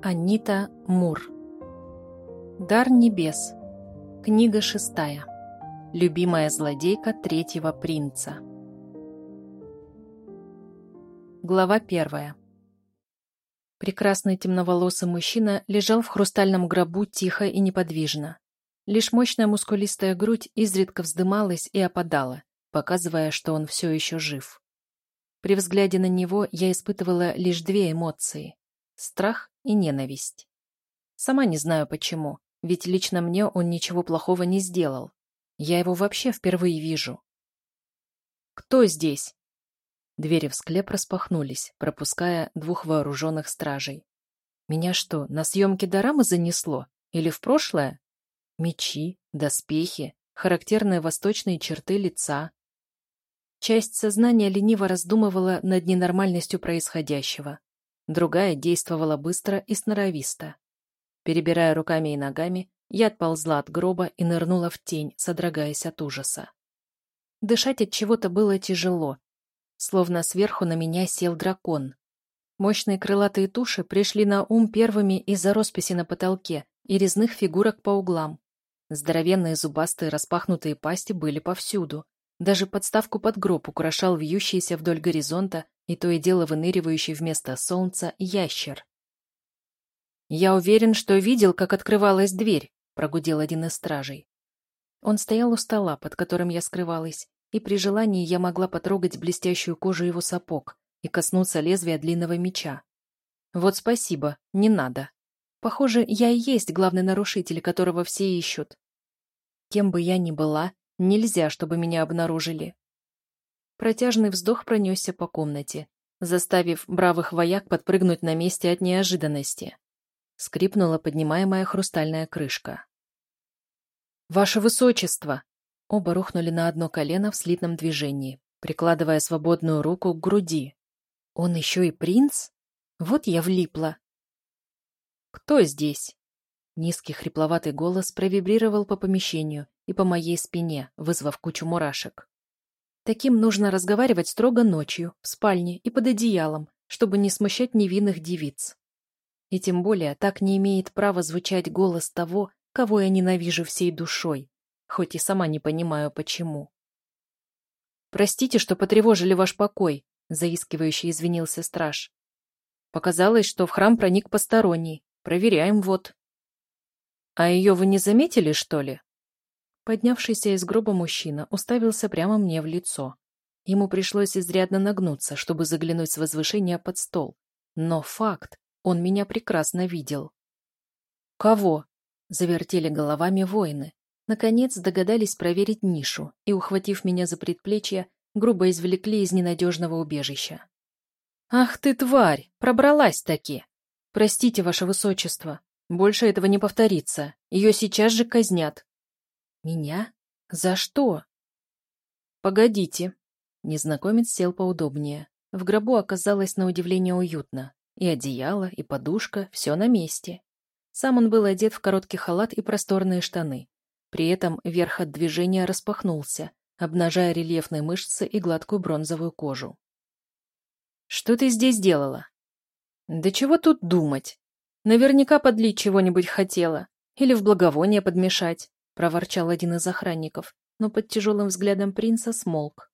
Анита Мур. Дар небес. Книга 6. Любимая злодейка третьего принца. Глава 1. Прекрасный темноволосый мужчина лежал в хрустальном гробу тихо и неподвижно. Лишь мощная мускулистая грудь изредка вздымалась и опадала, показывая, что он все еще жив. При взгляде на него я испытывала лишь две эмоции – страх и ненависть. Сама не знаю почему, ведь лично мне он ничего плохого не сделал. Я его вообще впервые вижу. «Кто здесь?» Двери в склеп распахнулись, пропуская двух вооруженных стражей. Меня что, на съемки дорамы занесло? Или в прошлое? Мечи, доспехи, характерные восточные черты лица. Часть сознания лениво раздумывала над ненормальностью происходящего. Другая действовала быстро и сноровисто. Перебирая руками и ногами, я отползла от гроба и нырнула в тень, содрогаясь от ужаса. Дышать от чего-то было тяжело, словно сверху на меня сел дракон. Мощные крылатые туши пришли на ум первыми из-за росписи на потолке и резных фигурок по углам. Здоровенные зубастые распахнутые пасти были повсюду. Даже подставку под гроб украшал вьющийся вдоль горизонта и то и дело выныривающий вместо солнца ящер. «Я уверен, что видел, как открывалась дверь», — прогудел один из стражей. Он стоял у стола, под которым я скрывалась, и при желании я могла потрогать блестящую кожу его сапог и коснуться лезвия длинного меча. Вот спасибо, не надо. Похоже, я и есть главный нарушитель, которого все ищут. Кем бы я ни была, нельзя, чтобы меня обнаружили. Протяжный вздох пронесся по комнате, заставив бравых вояк подпрыгнуть на месте от неожиданности. Скрипнула поднимаемая хрустальная крышка. «Ваше Высочество!» Оба рухнули на одно колено в слитном движении, прикладывая свободную руку к груди. «Он еще и принц? Вот я влипла!» «Кто здесь?» Низкий хрипловатый голос провибрировал по помещению и по моей спине, вызвав кучу мурашек. Таким нужно разговаривать строго ночью, в спальне и под одеялом, чтобы не смущать невинных девиц. И тем более так не имеет права звучать голос того, кого я ненавижу всей душой, хоть и сама не понимаю, почему. «Простите, что потревожили ваш покой», — заискивающе извинился страж. «Показалось, что в храм проник посторонний. Проверяем вот». «А ее вы не заметили, что ли?» Поднявшийся из гроба мужчина уставился прямо мне в лицо. Ему пришлось изрядно нагнуться, чтобы заглянуть с возвышения под стол. Но факт, он меня прекрасно видел. «Кого?» — завертели головами воины. Наконец догадались проверить нишу и, ухватив меня за предплечье, грубо извлекли из ненадежного убежища. «Ах ты, тварь! Пробралась-таки! Простите, ваше высочество, больше этого не повторится. Ее сейчас же казнят». «Меня? За что?» «Погодите». Незнакомец сел поудобнее. В гробу оказалось на удивление уютно. И одеяло, и подушка, все на месте. Сам он был одет в короткий халат и просторные штаны. При этом верх от движения распахнулся, обнажая рельефные мышцы и гладкую бронзовую кожу. «Что ты здесь делала?» «Да чего тут думать? Наверняка подлить чего-нибудь хотела. Или в благовоние подмешать», — проворчал один из охранников, но под тяжелым взглядом принца смолк.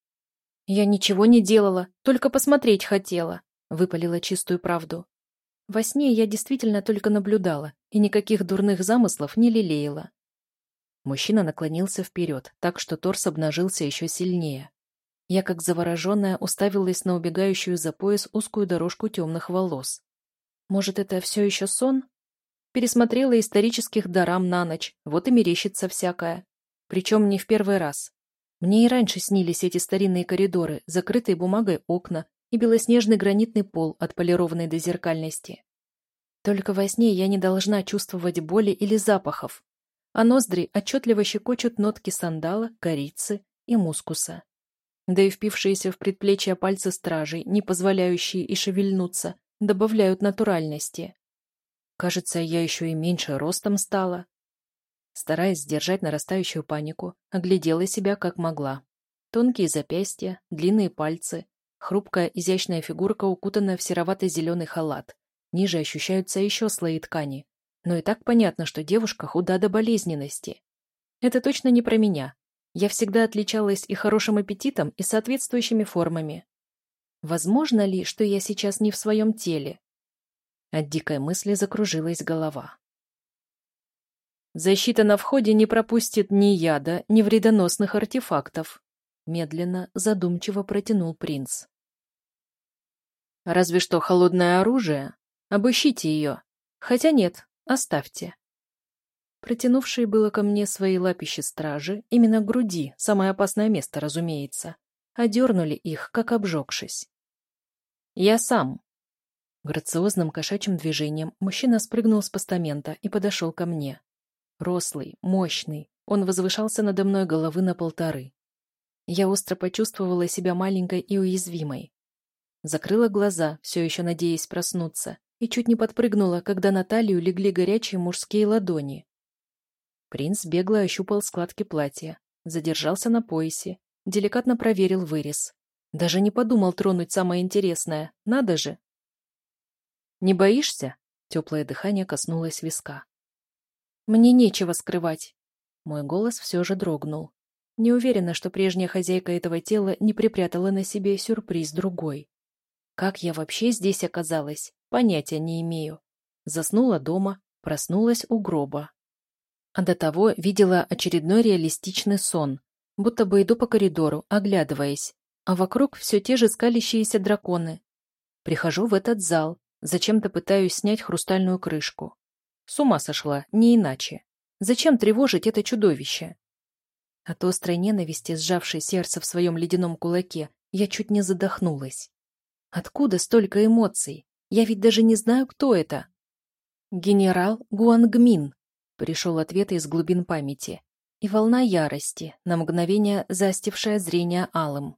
«Я ничего не делала, только посмотреть хотела», — выпалила чистую правду. Во сне я действительно только наблюдала и никаких дурных замыслов не лелеяла. Мужчина наклонился вперед, так что торс обнажился еще сильнее. Я, как завороженная, уставилась на убегающую за пояс узкую дорожку темных волос. Может, это все еще сон? Пересмотрела исторических дорам на ночь, вот и мерещится всякое. Причем не в первый раз. Мне и раньше снились эти старинные коридоры, закрытые бумагой окна и белоснежный гранитный пол, отполированный до зеркальности. Только во сне я не должна чувствовать боли или запахов, а ноздри отчетливо щекочут нотки сандала, корицы и мускуса. Да и впившиеся в предплечья пальцы стражей, не позволяющие и шевельнуться, добавляют натуральности. Кажется, я еще и меньше ростом стала. Стараясь сдержать нарастающую панику, оглядела себя как могла. Тонкие запястья, длинные пальцы, хрупкая изящная фигурка укутана в серовато-зеленый халат, Ниже ощущаются еще слои ткани. Но и так понятно, что девушка худа до болезненности. Это точно не про меня. Я всегда отличалась и хорошим аппетитом, и соответствующими формами. Возможно ли, что я сейчас не в своем теле? От дикой мысли закружилась голова. Защита на входе не пропустит ни яда, ни вредоносных артефактов. Медленно, задумчиво протянул принц. Разве что холодное оружие. Обыщите ее. Хотя нет, оставьте. Протянувшие было ко мне свои лапищи стражи, именно к груди, самое опасное место, разумеется, одернули их, как обжегшись. Я сам. Грациозным кошачьим движением мужчина спрыгнул с постамента и подошел ко мне. Рослый, мощный, он возвышался надо мной головы на 1,5. Я остро почувствовала себя маленькой и уязвимой. Закрыла глаза, все еще надеясь проснуться, и чуть не подпрыгнула, когда на талию легли горячие мужские ладони. Принц бегло ощупал складки платья, задержался на поясе, деликатно проверил вырез. Даже не подумал тронуть самое интересное, надо же. «Не боишься?» — теплое дыхание коснулось виска. «Мне нечего скрывать». Мой голос все же дрогнул. Не уверена, что прежняя хозяйка этого тела не припрятала на себе сюрприз другой. Как я вообще здесь оказалась, понятия не имею. Заснула дома, проснулась у гроба. А до того видела очередной реалистичный сон, будто бы иду по коридору, оглядываясь, а вокруг все те же скалящиеся драконы. Прихожу в этот зал, зачем-то пытаюсь снять хрустальную крышку. С ума сошла, не иначе. Зачем тревожить это чудовище? От острой ненависти, сжавшей сердце в своем ледяном кулаке, я чуть не задохнулась. Откуда столько эмоций? Я ведь даже не знаю, кто это. Генерал Гуангмин. Пришел ответ из глубин памяти. И волна ярости, на мгновение застившая зрение алым.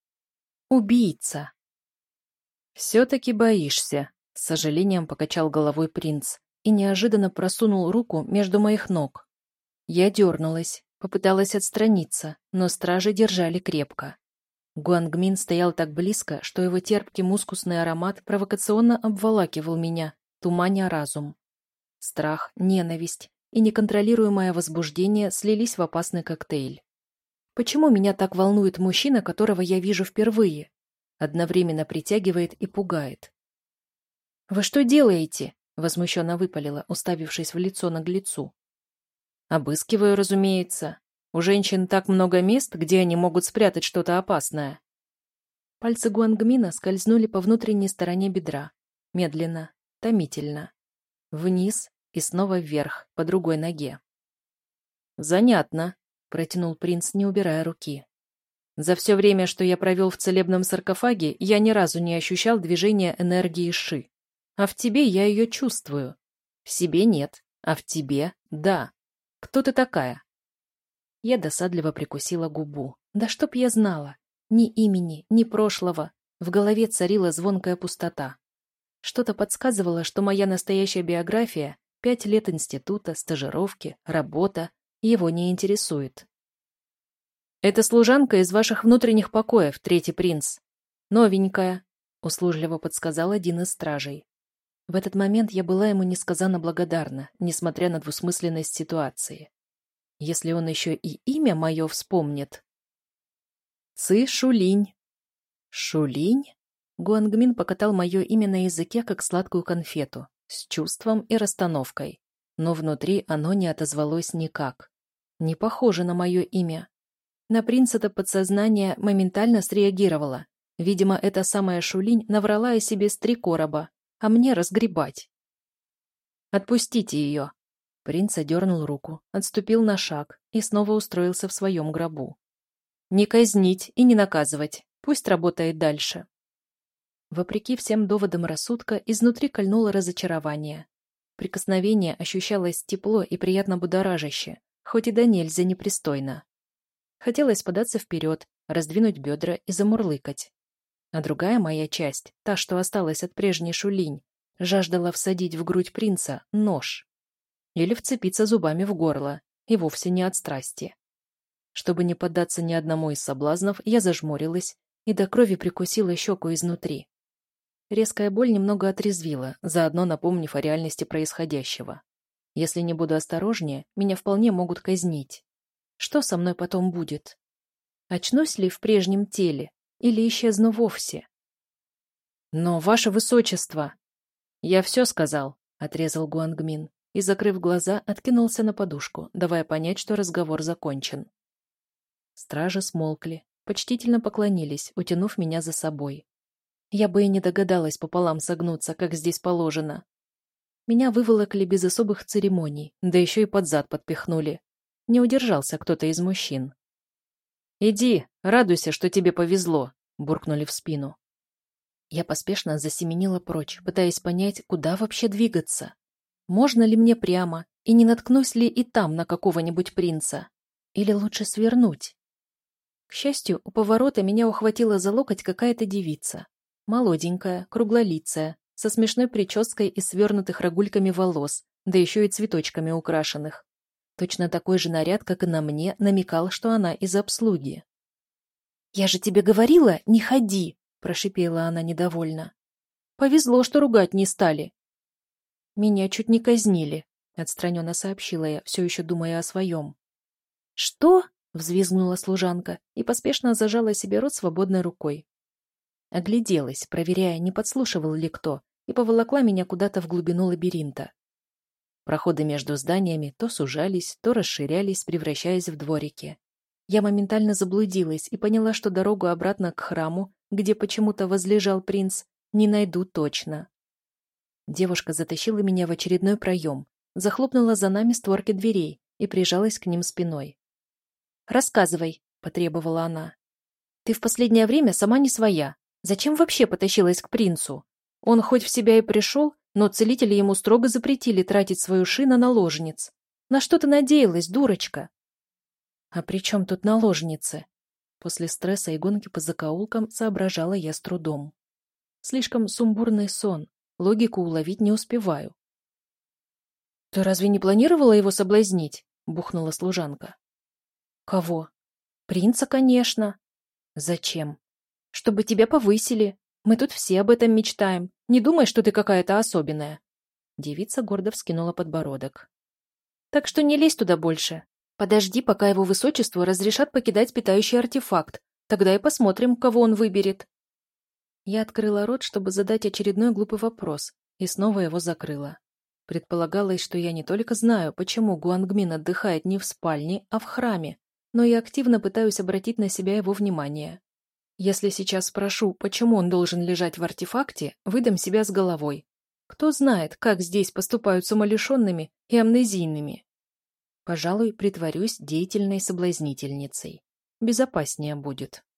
Убийца. «Все-таки боишься», — с сожалением покачал головой принц и неожиданно просунул руку между моих ног. Я дернулась, попыталась отстраниться, но стражи держали крепко. Гуангмин стоял так близко, что его терпкий мускусный аромат провокационно обволакивал меня, туманя разум. Страх, ненависть и неконтролируемое возбуждение слились в опасный коктейль. Почему меня так волнует мужчина, которого я вижу впервые? Одновременно притягивает и пугает. «Вы что делаете?» — возмущенно выпалила, уставившись в лицо наглецу. «Обыскиваю, разумеется. У женщин так много мест, где они могут спрятать что-то опасное». Пальцы Гуангмина скользнули по внутренней стороне бедра. Медленно, томительно. Вниз и снова вверх, по другой ноге. «Занятно», — протянул принц, не убирая руки. «За все время, что я провел в целебном саркофаге, я ни разу не ощущал движения энергии Ши. А в тебе я ее чувствую. В себе нет, а в тебе — да. Кто ты такая?» Я досадливо прикусила губу. Да чтоб я знала. Ни имени, ни прошлого. В голове царила звонкая пустота. Что-то подсказывало, что моя настоящая биография, 5 лет института, стажировки, работа, его не интересует. «Это служанка из ваших внутренних покоев, третий принц. Новенькая», — услужливо подсказал один из стражей. В этот момент я была ему несказанно благодарна, несмотря на двусмысленность ситуации. Если он еще и имя мое вспомнит. Ци Шулинь. Шулинь? Гуангмин покатал мое имя на языке, как сладкую конфету, с чувством и расстановкой. Но внутри оно не отозвалось никак. Не похоже на мое имя. На принца-то подсознание моментально среагировало. Видимо, эта самая Шулинь наврала о себе с 3 короба, а мне разгребать. «Отпустите ее!» Принц одернул руку, отступил на шаг и снова устроился в своем гробу. «Не казнить и не наказывать, пусть работает дальше». Вопреки всем доводам рассудка, изнутри кольнуло разочарование. Прикосновение ощущалось тепло и приятно будоражаще, хоть и до нельзя непристойно. Хотелось податься вперед, раздвинуть бедра и замурлыкать. А другая моя часть, та, что осталась от прежней Шулинь, жаждала всадить в грудь принца нож. Или вцепиться зубами в горло, и вовсе не от страсти. Чтобы не поддаться ни одному из соблазнов, я зажмурилась и до крови прикусила щеку изнутри. Резкая боль немного отрезвила, заодно напомнив о реальности происходящего. Если не буду осторожнее, меня вполне могут казнить. Что со мной потом будет? Очнусь ли в прежнем теле или исчезну вовсе? Но, ваше высочество... Я все сказал, отрезал Гуангмин и, закрыв глаза, откинулся на подушку, давая понять, что разговор закончен. Стражи смолкли, почтительно поклонились, утянув меня за собой. Я бы и не догадалась пополам согнуться, как здесь положено. Меня выволокли без особых церемоний, да еще и под зад подпихнули. Не удержался кто-то из мужчин. «Иди, радуйся, что тебе повезло», — буркнули в спину. Я поспешно засеменила прочь, пытаясь понять, куда вообще двигаться. Можно ли мне прямо, и не наткнусь ли и там на какого-нибудь принца? Или лучше свернуть? К счастью, у поворота меня ухватила за локоть какая-то девица. Молоденькая, круглолицая, со смешной прической из свернутых рогульками волос, да еще и цветочками украшенных. Точно такой же наряд, как и на мне, намекал, что она из обслуги. «Я же тебе говорила, не ходи!» — прошипела она недовольно. «Повезло, что ругать не стали». «Меня чуть не казнили», — отстраненно сообщила я, все еще думая о своем. «Что?» — взвизгнула служанка и поспешно зажала себе рот свободной рукой. Огляделась, проверяя, не подслушивал ли кто, и поволокла меня куда-то в глубину лабиринта. Проходы между зданиями то сужались, то расширялись, превращаясь в дворики. Я моментально заблудилась и поняла, что дорогу обратно к храму, где почему-то возлежал принц, не найду точно. Девушка затащила меня в очередной проем, захлопнула за нами створки дверей и прижалась к ним спиной. «Рассказывай», — потребовала она. «Ты в последнее время сама не своя. Зачем вообще потащилась к принцу? Он хоть в себя и пришел, но целители ему строго запретили тратить свою ши на наложниц. На что ты надеялась, дурочка?» «А при чем тут наложницы?» После стресса и гонки по закоулкам соображала я с трудом. Слишком сумбурный сон, логику уловить не успеваю. «Ты разве не планировала его соблазнить?» — бухнула служанка. «Кого?» «Принца, конечно». «Зачем?» «Чтобы тебя повысили. Мы тут все об этом мечтаем. Не думай, что ты какая-то особенная». Девица гордо вскинула подбородок. «Так что не лезь туда больше. Подожди, пока его высочеству разрешат покидать питающий артефакт. Тогда и посмотрим, кого он выберет». Я открыла рот, чтобы задать очередной глупый вопрос, и снова его закрыла. Предполагалось, что я не только знаю, почему Гуангмин отдыхает не в спальне, а в храме, но и активно пытаюсь обратить на себя его внимание. Если сейчас спрошу, почему он должен лежать в артефакте, выдам себя с головой. Кто знает, как здесь поступают с умалишенными и амнезийными. Пожалуй, притворюсь деятельной соблазнительницей. Безопаснее будет.